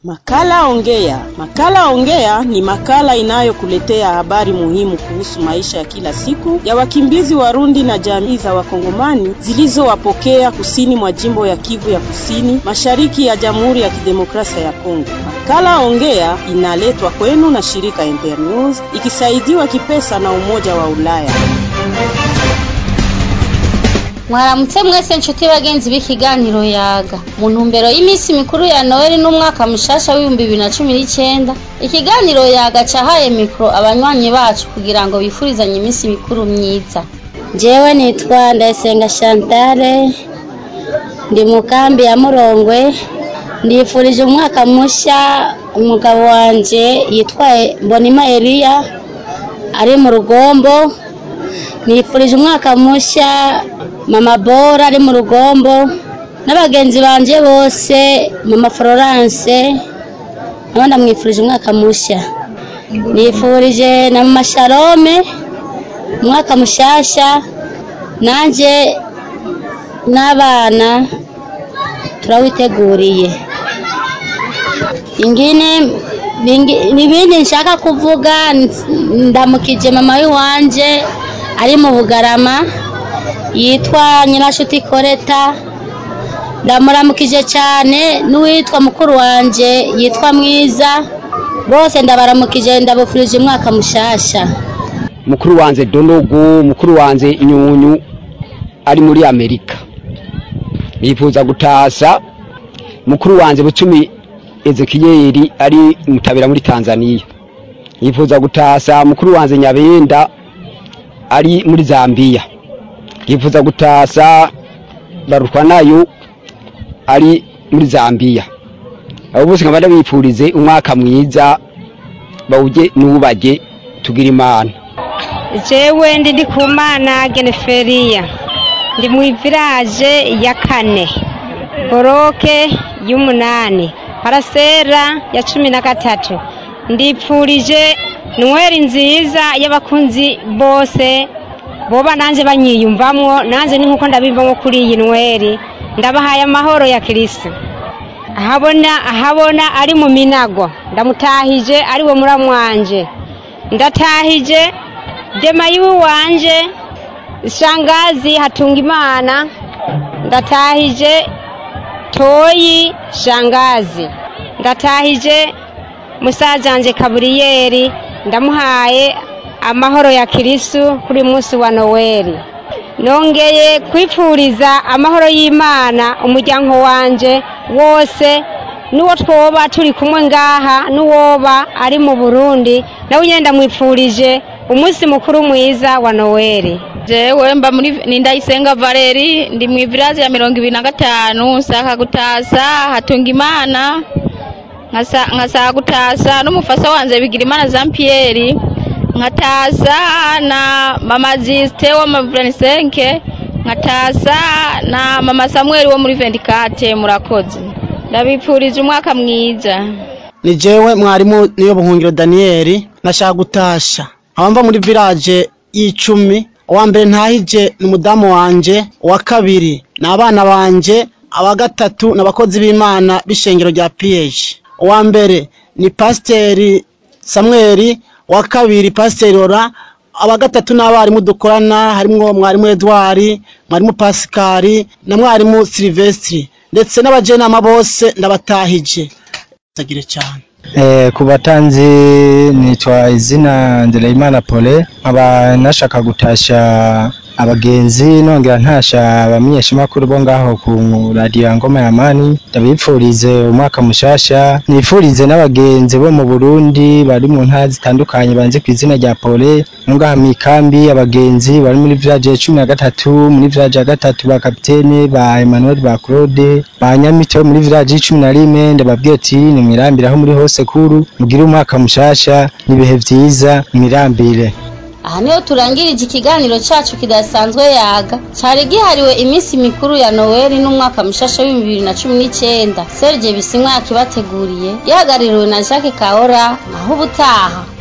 Makala Ongea. Makala Ongea ni makala inayokuletea habari muhimu kuhusu maisha ya kila siku ya wakimbizi Warundi na jamii za Wakongomani zilizowapokea kusini mwa jimbo ya Kivu ya Kusini, mashariki ya Jamhuri ya Kidemokrasia ya Kongo. Makala Ongea inaletwa kwenu na shirika Internews ikisaidiwa kipesa na Umoja wa Ulaya. Mwaramutse mwese nshuti bagenzi b'ikiganiro yaga mu ntumbero y'imisi mikuru ya Noel n'umwaka mushasha w'2019 ikiganiro yaga cahaye mikro abanywanyi bacu kugira ngo bifurizanye imisi mikuru myiza. Jewe nitwa Ndayisenga Chantal ndi mu kambi ya Murongwe, ndifurije umwaka musha umugabo wanje yitwaye Mbonima Elia ari mu Rugombo. Nifurije umwaka musha Mama Bora ari mu Rugombo n'abagenzi banje bose, Mama Florence nabanda mwifurije umwaka musha. Nifurije na Mama Sharome umwaka mushasha, nanje n'abana turawiteguriye. Nibindi nshaka kuvuga, ndamukije mama wanje ari mu Bugarama yitwa Nyirashuti Koreta, ndamuramukije cyane n'uwitwa mukuru wanje yitwa Mwiza, bose ndabaramukije ndabufurije umwaka mushasha. Mukuru wanje Donogo, mukuru wanje Inyunyu ari muri Amerika, yifuza gutasa mukuru wanje Bucumi Ezekiel ari Mutabera muri Tanzania, yifuza gutasa mukuru wanje Nyabenda ari muri Zambia, yifuza gutasa Barukwa nayo ari muri Zambia. Abo bose nkabanda bipfurize umwaka mwiza, bawuje nubaje tugira Imana. Jewe ndi Kumana Geneferia, ndi mu village ya 4 Boroke y'umunani parasera ya 13. Ndipfurije Noel nziza y'abakunzi bose boba nanje banyiyumvamwo, nanje ni nkuko ndabivamo kuri iyi Noel. Ndabahaye amahoro ya Kristo. Ahabona ari mu Minago, ndamutahije ari we muramwanje. Ndatahije Demayu wanje Shangazi Hatungimana, ndatahije Toyi Shangazi, ndatahije musazanje Kaburiyeri, ndamuhaye amahoro ya Kristo kuri munsi wa Noel. Nongeye kwifuriza amahoro y'Imana umuryango wanje wose, nuwo twoba turi kumwe ngaha, nuwoba ari mu Burundi, nawe nyenda mwifurije umunsi mukuru mwiza wa Noel. Jewe mba muri Nindayisenga Valeri, ndi mu village ya 25, saka gutasa Hatungimana, nkasa gutasa n'umufasa wanje Bigirimana Jean Pierre, nkatasa na Mama Ziste wa Mavuranisenke, nkatasa na Mama Samuel wo muri 24. Murakoze, ndabipfurije umwaka mwiza. Ni jewe mwarimu niyo Buhungiro Daniel, nashaka gutasha abamba muri village y'10. Uwa mbere ntahije ni umudamu wanje, uwa kabiri n'abana banje, aba gatatu n'abakozi b'Imana b'ishengero rya PH. Uwa mbere ni Pasteur Samuel, uwa kabiri Pasteur Ora, aba gatatu n'abarimu dukorana harimo mwarimu Edouard, mwarimu Pascal na mwarimu Sylvestre, ndetse n'abajenama bose ndabatahije. Tagire cyane. Kubatanzi nitwa izina Ndeleyimana Pole, aba nashaka gutasha abagenzi nongera ntasha abamenyesha makuru bo ngaho ku radio Ngoma ya Amani. Ndabipfurize umwaka mushasha, nifurize n'abagenzi bo mu Burundi bari mu ntara zitandukanye banze ku izina rya Pole, ngaha mikambi abagenzi bari muri village 13, muri village ya 3 ba kapitene ba Emmanuel ba Claude ba Nyamito, muri village 11. Ndababwiye ati ni mwirambiraho muri hose kuru, mugire umwaka mushasha n'ibihe vyiza mwirambire. Aha niho turangirije ikiganiro cyacu kidasanzwe yaga, cyari gihariwe imisi mikuru ya Noel n'umwaka mushasha w'2019. Serge Bisimwa yakibateguriye, yahagaririwe na Jacques Kaora. Naho ubutaha.